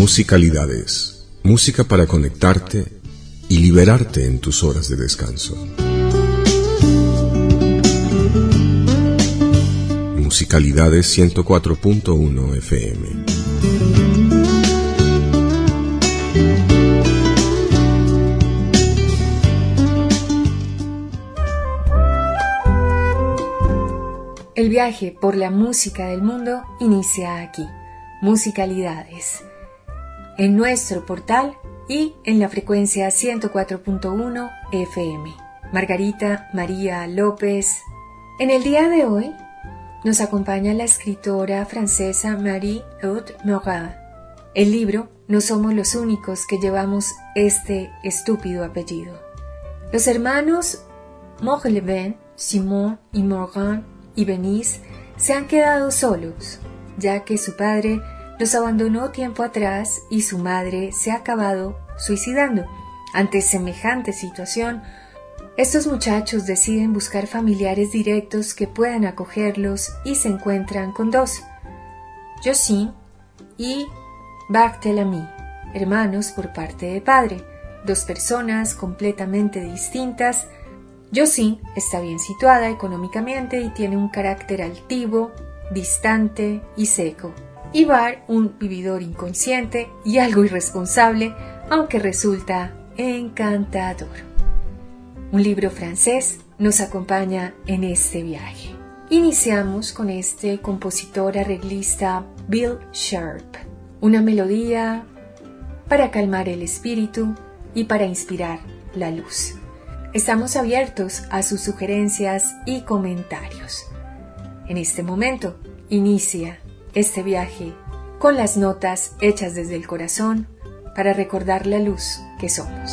Musicalidades, música para conectarte y liberarte en tus horas de descanso. Musicalidades 104.1 FM. El viaje por la música del mundo inicia aquí. Musicalidades. En nuestro portal y en la frecuencia 104.1 FM. Margarita María López. En el día de hoy nos acompaña la escritora francesa Marie-Aude Morin. El libro No somos los únicos que llevamos este estúpido apellido. Los hermanos Morlevin, Simon y Morin y Venise se han quedado solos, ya que su padre los abandonó tiempo atrás y su madre se ha acabado suicidando. Ante semejante situación, estos muchachos deciden buscar familiares directos que puedan acogerlos y se encuentran con dos, Josine y Barthélemy, hermanos por parte de padre, dos personas completamente distintas. Josine está bien situada económicamente y tiene un carácter altivo, distante y seco. Y Bart, un vividor inconsciente y algo irresponsable, aunque resulta encantador. Un libro francés nos acompaña en este viaje. Iniciamos con este compositor arreglista Bill Sharp, una melodía para calmar el espíritu y para inspirar la luz. Estamos abiertos a sus sugerencias y comentarios. En este momento inicia este viaje con las notas hechas desde el corazón para recordar la luz que somos.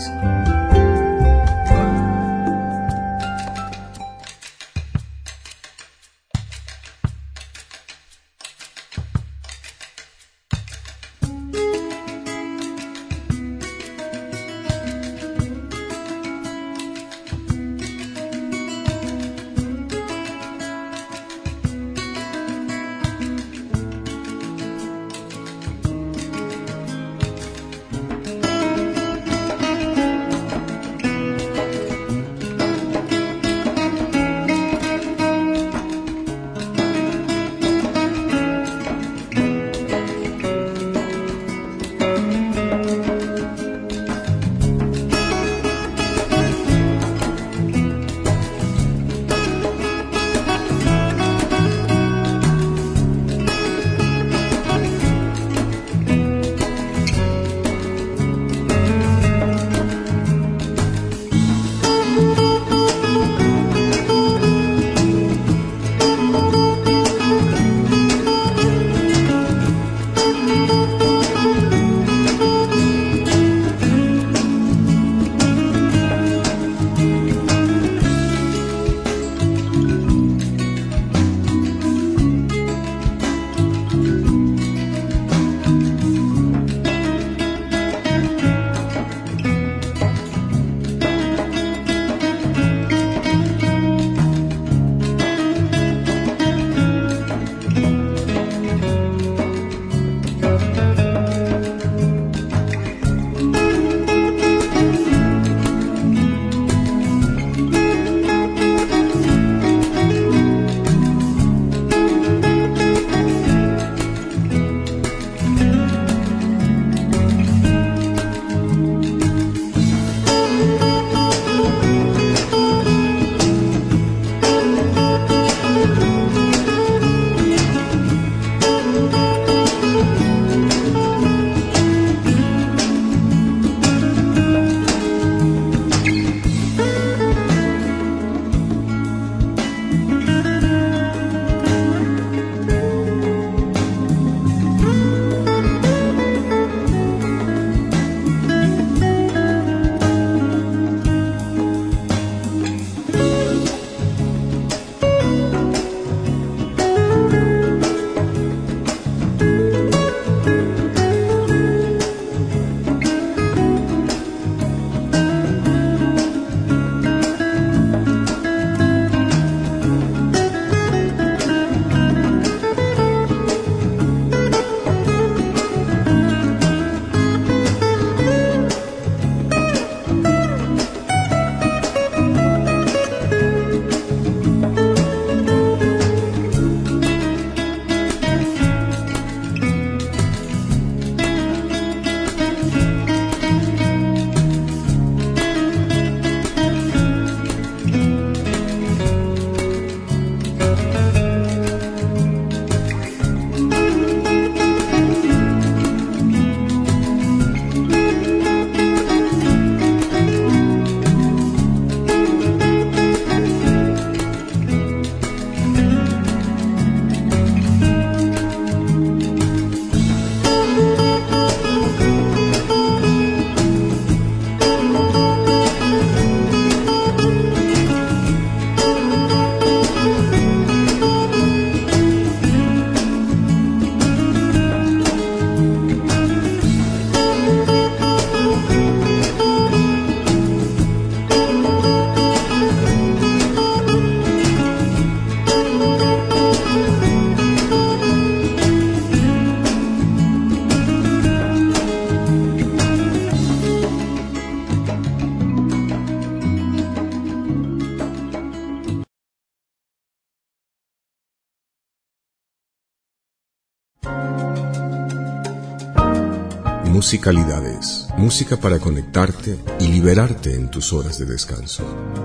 Musicalidades, música para conectarte y liberarte en tus horas de descanso.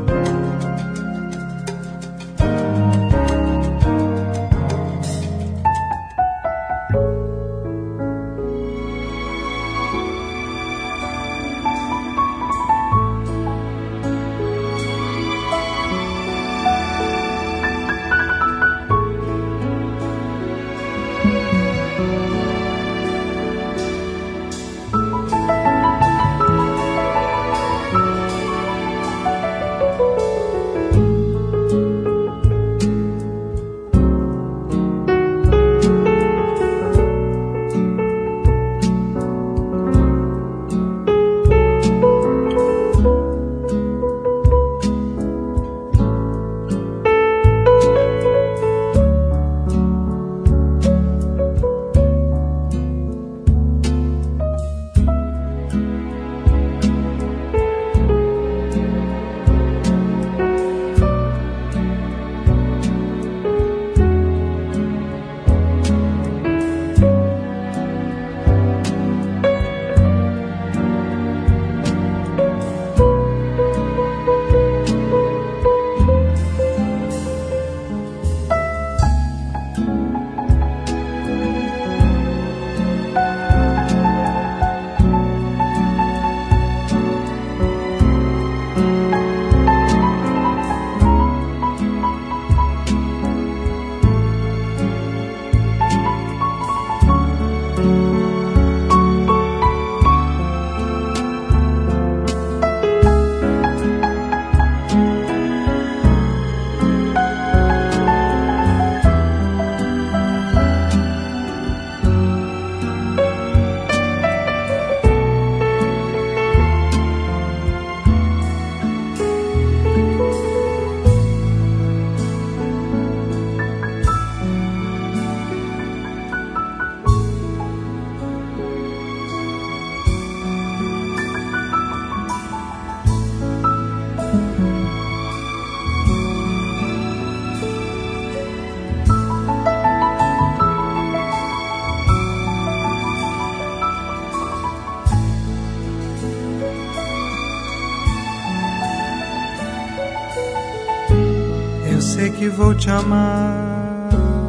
Sei que vou te amar,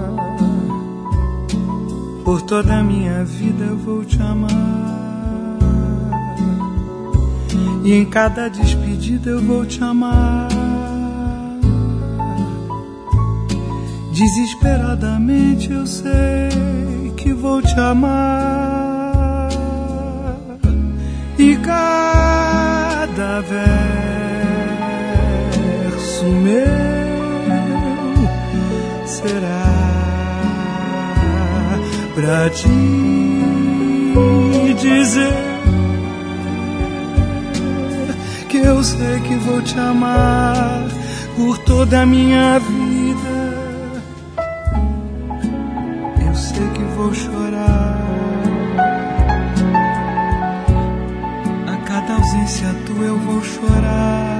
por toda a minha vida eu vou te amar, e em cada despedida eu vou te amar, desesperadamente eu sei que vou te amar, e cada verso meu será pra te dizer que eu sei que vou te amar por toda a minha vida. Eu sei que vou chorar a cada ausência tua, eu vou chorar,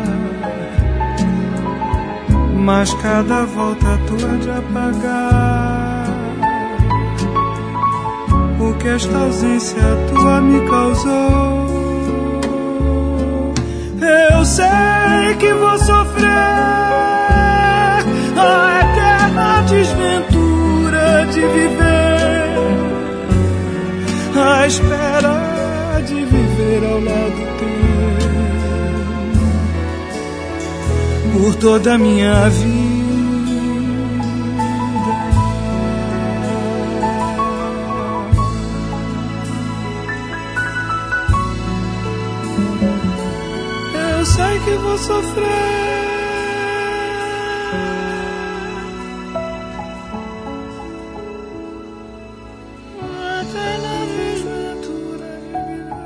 mas cada volta tua de apagar o que esta ausência tua me causou. Eu sei que vou sofrer a eterna desventura de viver à espera de viver ao lado teu por toda a minha vida. Eu sei que vou sofrer até na desventura de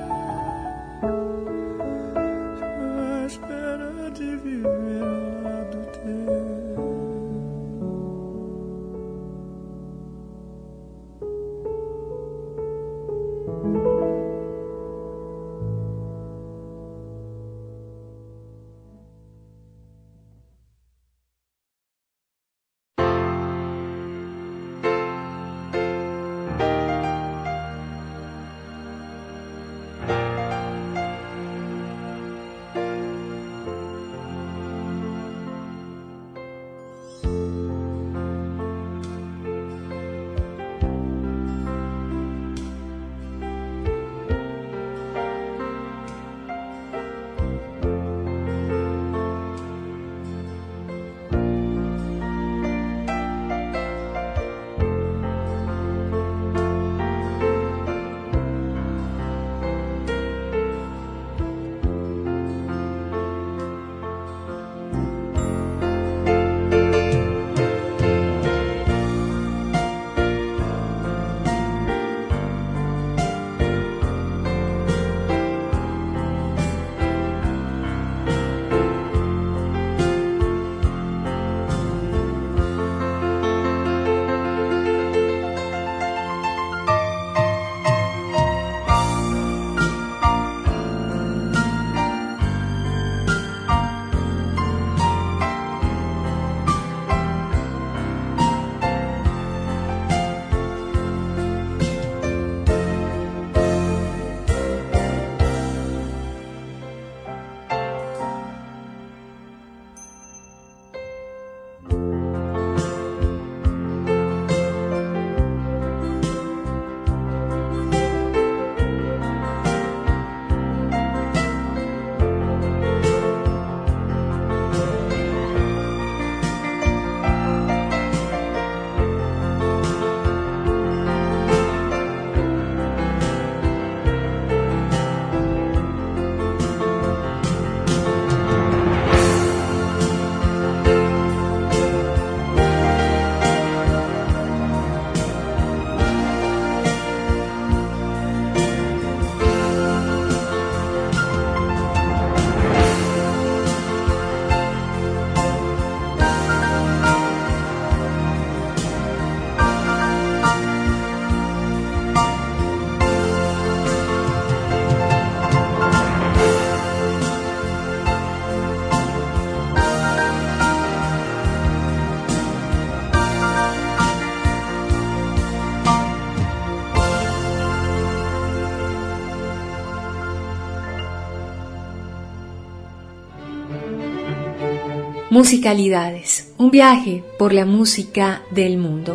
viver à espera de viver ao lado teu. Musicalidades, un viaje por la música del mundo.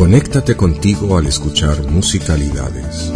Conéctate contigo al escuchar Musicalidades.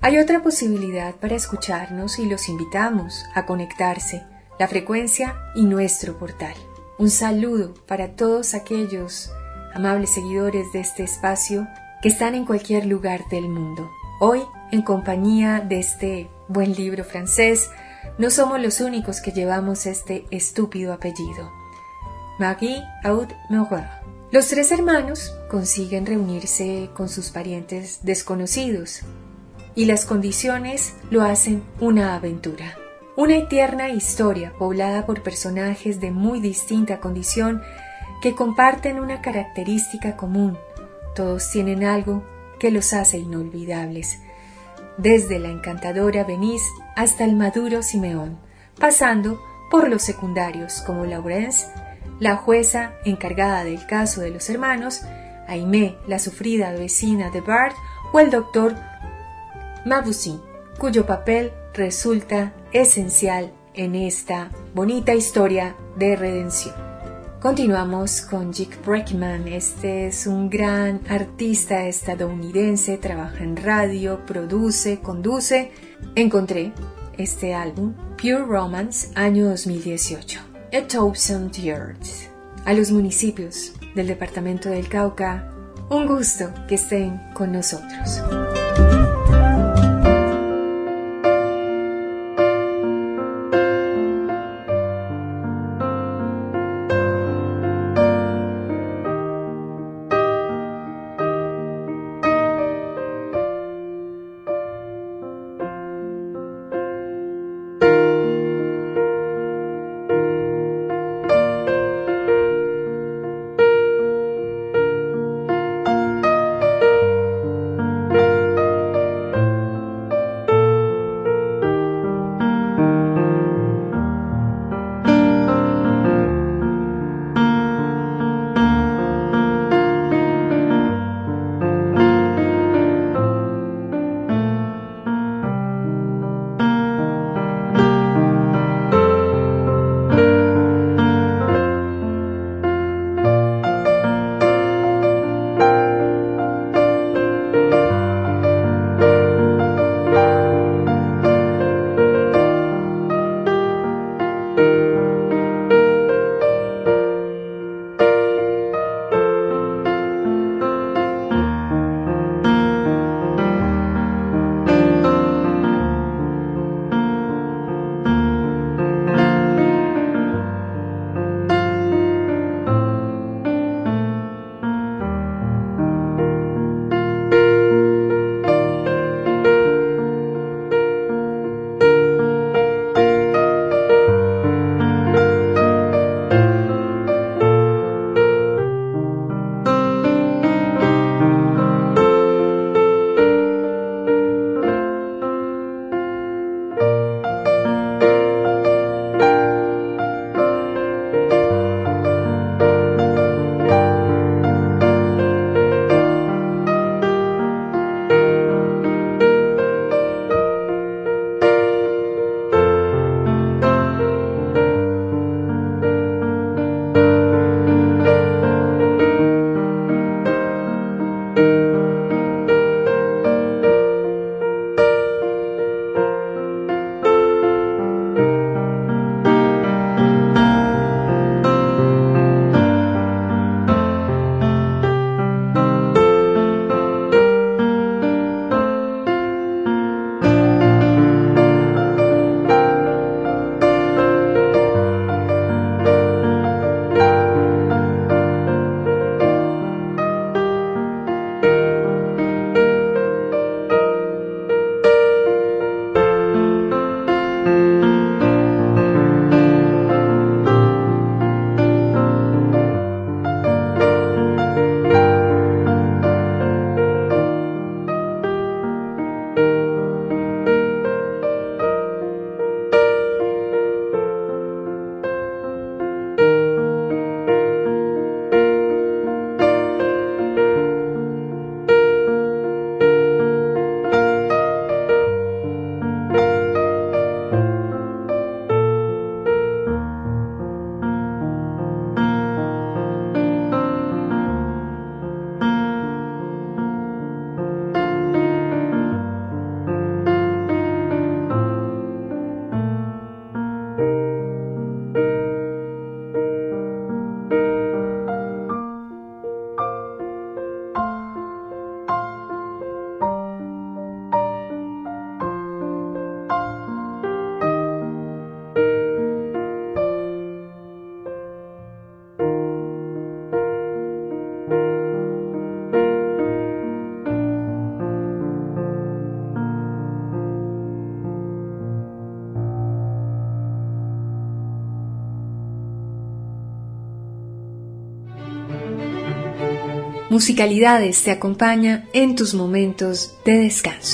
Hay otra posibilidad para escucharnos y los invitamos a conectarse, la frecuencia y nuestro portal. Un saludo para todos aquellos amables seguidores de este espacio que están en cualquier lugar del mundo. Hoy, en compañía de este buen libro francés, no somos los únicos que llevamos este estúpido apellido. Marie-Aude Maurer. Los tres hermanos consiguen reunirse con sus parientes desconocidos y las condiciones lo hacen una aventura. Una y tierna historia poblada por personajes de muy distinta condición que comparten una característica común. Todos tienen algo que los hace inolvidables, desde la encantadora Venise hasta el maduro Simeón, pasando por los secundarios como Laurence, la jueza encargada del caso de los hermanos, Aimée, la sufrida vecina de Bart, o el doctor Mabussin, cuyo papel resulta esencial en esta bonita historia de redención. Continuamos con Jake Breckman. Este es un gran artista estadounidense, trabaja en radio, produce, conduce. Encontré este álbum, Pure Romance, año 2018. A Thousand Years. A los municipios del departamento del Cauca, un gusto que estén con nosotros. Musicalidades te acompaña en tus momentos de descanso.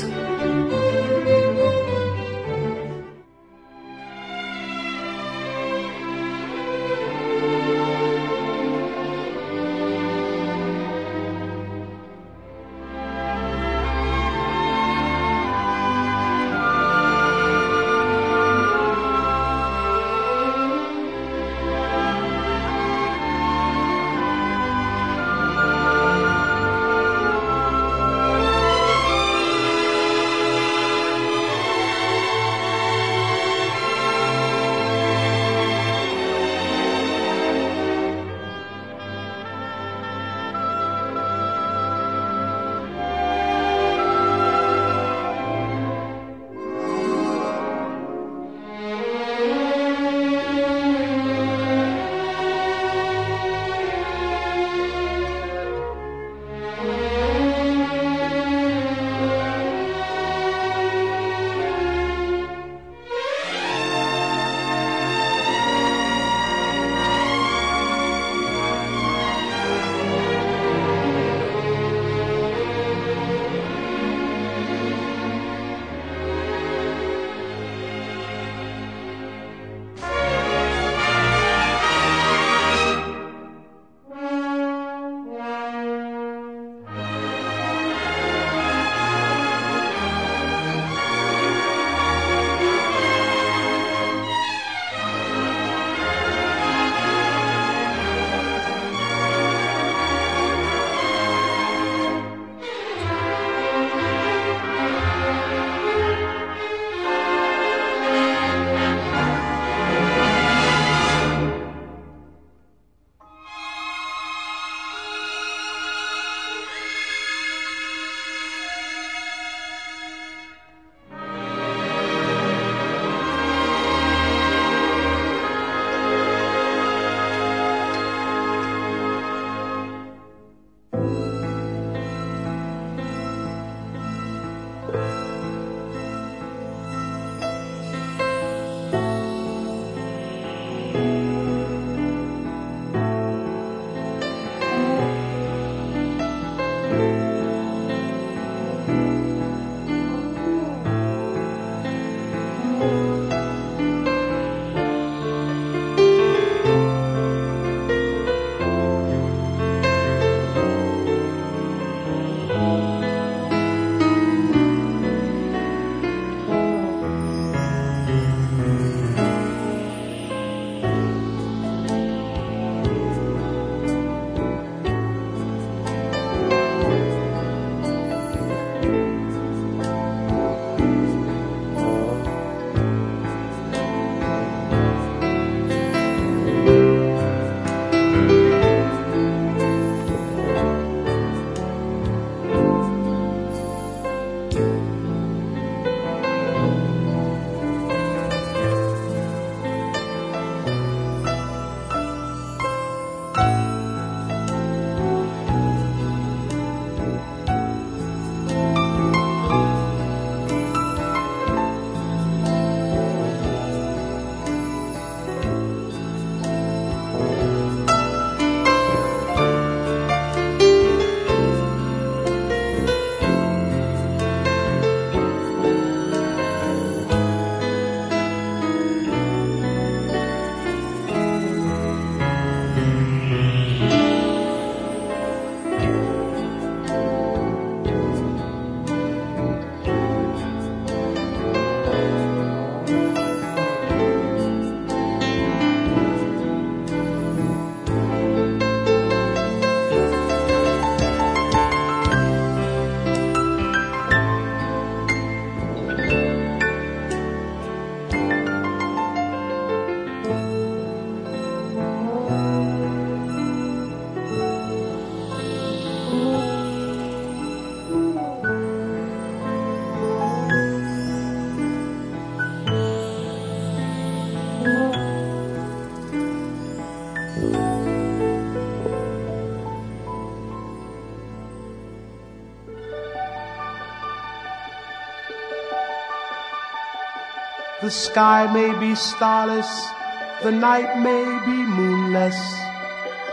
The sky may be starless, the night may be moonless,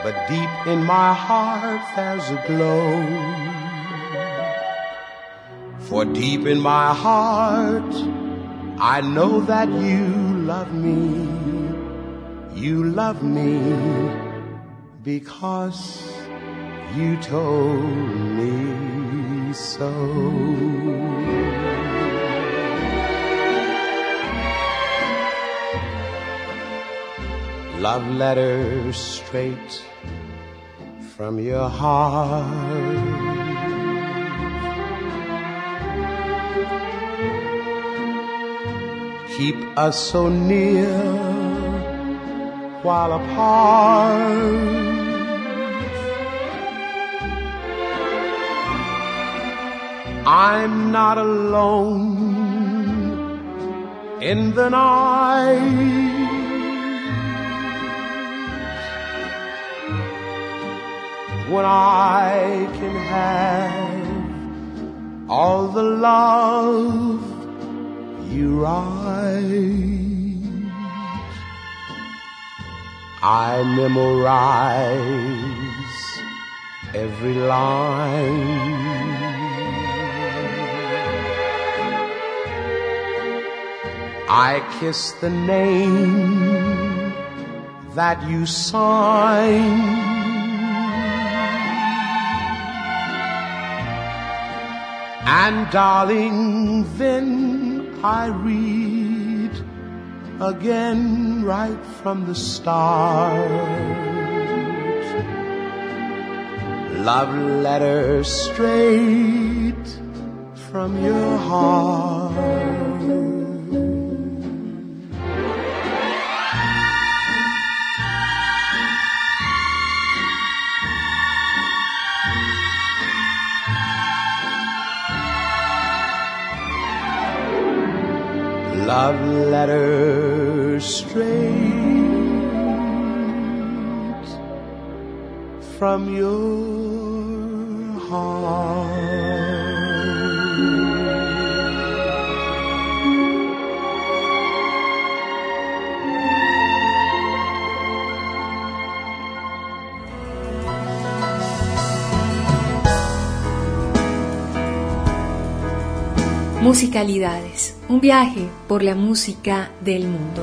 but deep in my heart there's a glow. For deep in my heart I know that you love me. You love me because you told me so. Love letters straight from your heart. Keep us so near while apart. I'm not alone in the night. When I can have all the love you write, I memorize every line. I kiss the name that you sign. And darling, then I read again right from the start. Love letters straight from your heart. Love letters straight from your heart. Musicalidades, un viaje por la música del mundo.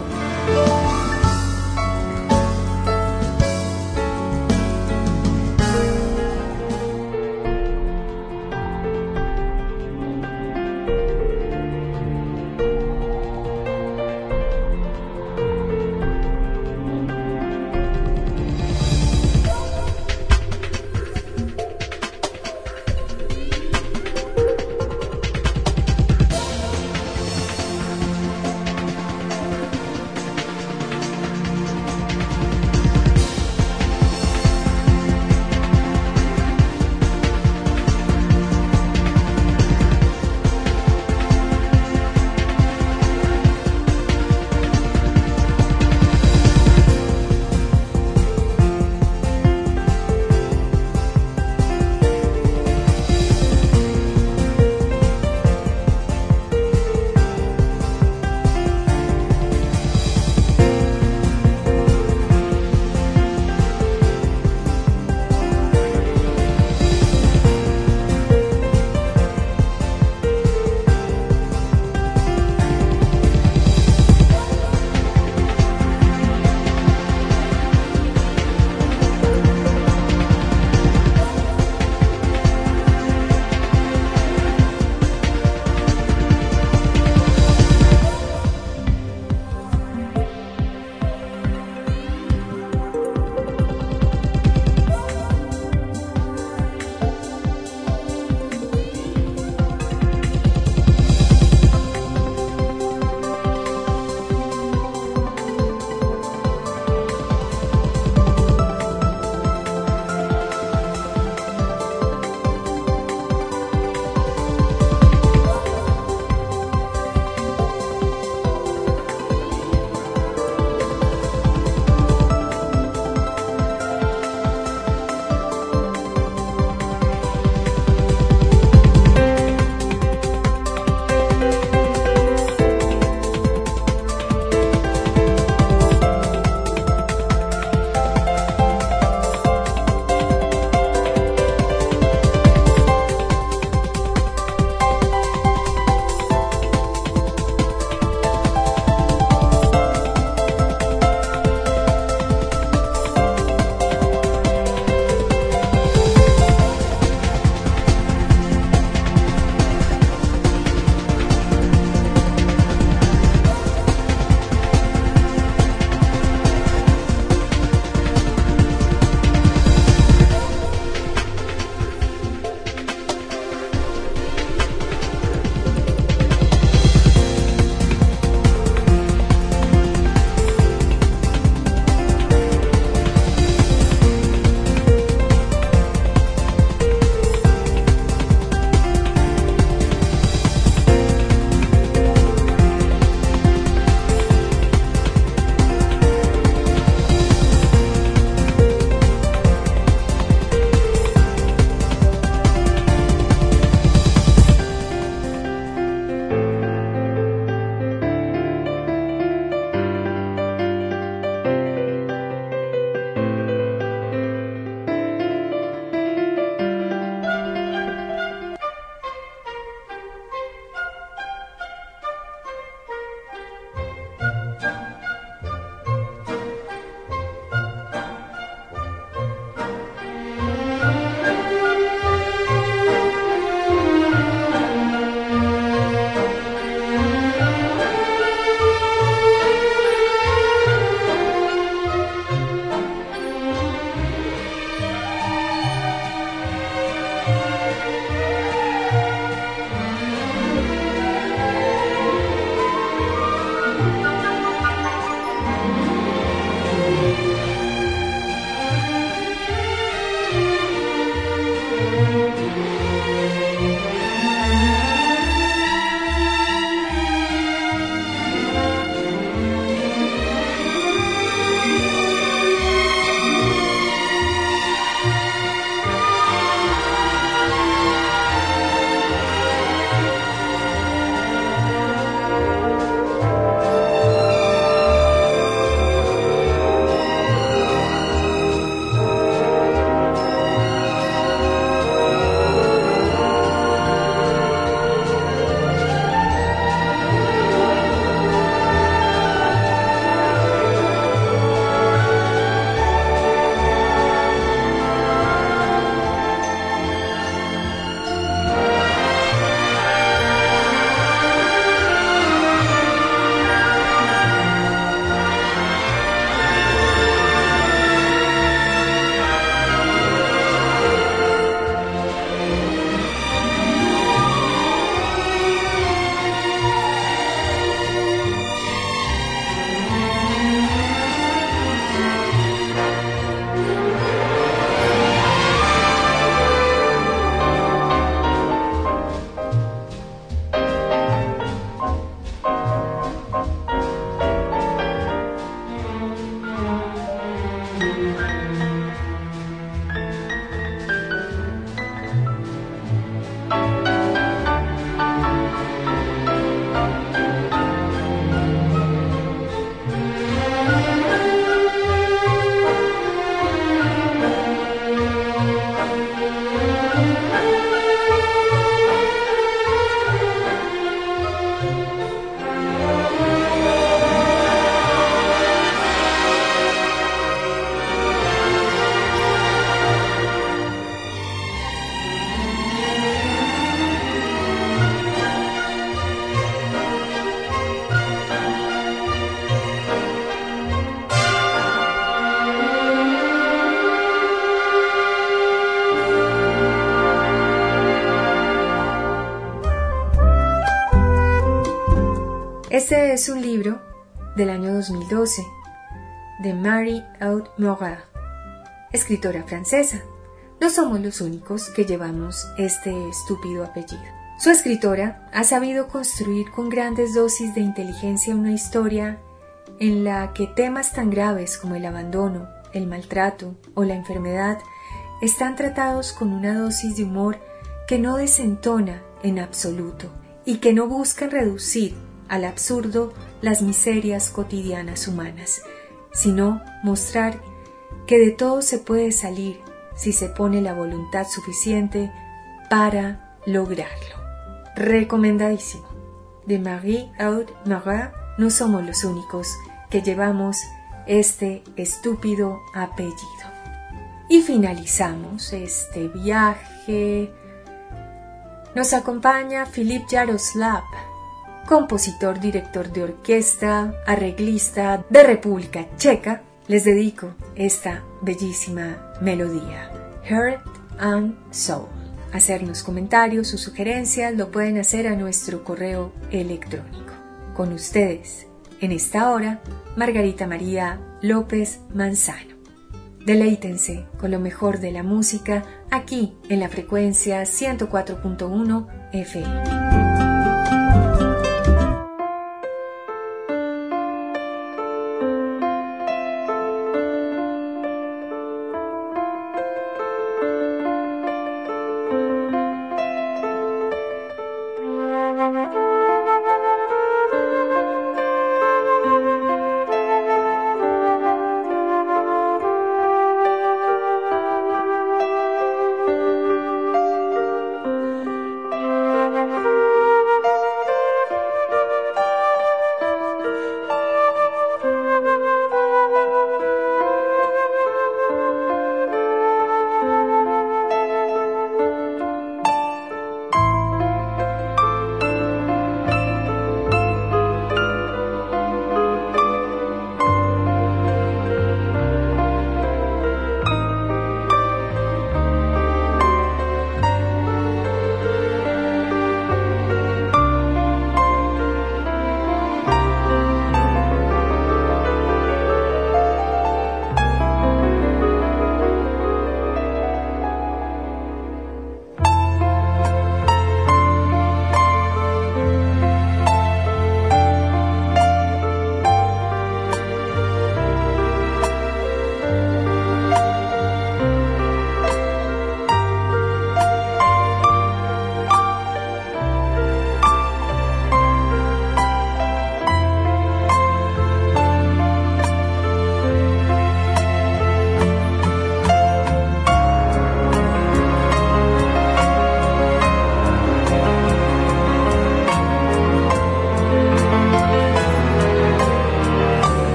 Este es un libro del año 2012 de Marie-Aude Morin, escritora francesa. No somos los únicos que llevamos este estúpido apellido. Su escritora ha sabido construir con grandes dosis de inteligencia una historia en la que temas tan graves como el abandono, el maltrato o la enfermedad están tratados con una dosis de humor que no desentona en absoluto y que no buscan reducir al absurdo las miserias cotidianas humanas, sino mostrar que de todo se puede salir si se pone la voluntad suficiente para lograrlo. Recomendadísimo. De Marie-Aude Morin, no somos los únicos que llevamos este estúpido apellido. Y finalizamos este viaje. Nos acompaña Philippe Jaroslav, compositor, director de orquesta, arreglista de República Checa. Les dedico esta bellísima melodía, Heart and Soul. Hacernos comentarios o sugerencias lo pueden hacer a nuestro correo electrónico. Con ustedes, en esta hora, Margarita María López Manzano. Deleítense con lo mejor de la música aquí en la frecuencia 104.1 FM.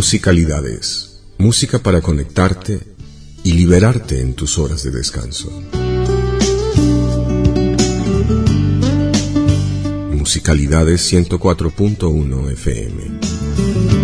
Musicalidades, música para conectarte y liberarte en tus horas de descanso. Musicalidades 104.1 FM.